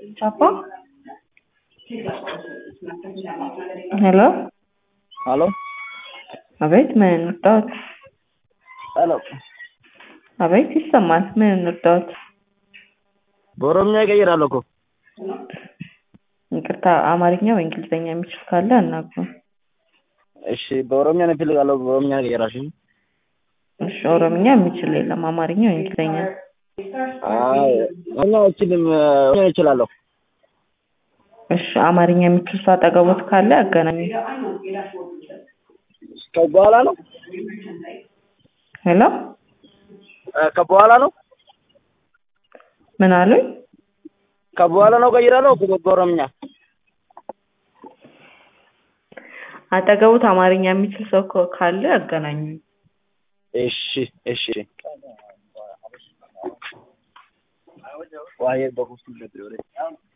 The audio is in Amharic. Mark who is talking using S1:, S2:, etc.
S1: Chapa? Hello?
S2: Hello?
S1: አቤት ምን እንርዳዎት?
S2: Hello?
S1: አቤት ይሰማል። ምን እንርዳዎት?
S2: በኦሮምኛ ይቀይራል እኮ።
S1: ይቅርታ አማርኛ ወይ እንግሊዘኛ የሚችል ካለ አናግሩን።
S2: እሺ በኦሮምኛ ነው እፈልጋለሁ። በኦሮምኛ ይቀይራሽ።
S1: እሺ ኦሮምኛ የሚችል የለም። አማርኛ ወይ እንግሊዘኛ?
S2: አይ እኔ አልችልም። እኔ እችላለሁ።
S1: እሺ አማርኛ የሚችል ሰው አጠገቦት ካለ አገናኙ።
S2: ከበኋላ ነው?
S1: ሄሎ?
S2: ከበኋላ ነው?
S1: ምን አሉኝ?
S2: ከበኋላ ነው ቀይራለሁ በኦሮምኛ።
S1: አጠገቦት አማርኛ የሚችል ሰው ካለ አገናኙ።
S2: እሺ እሺ ዋዬ በኩል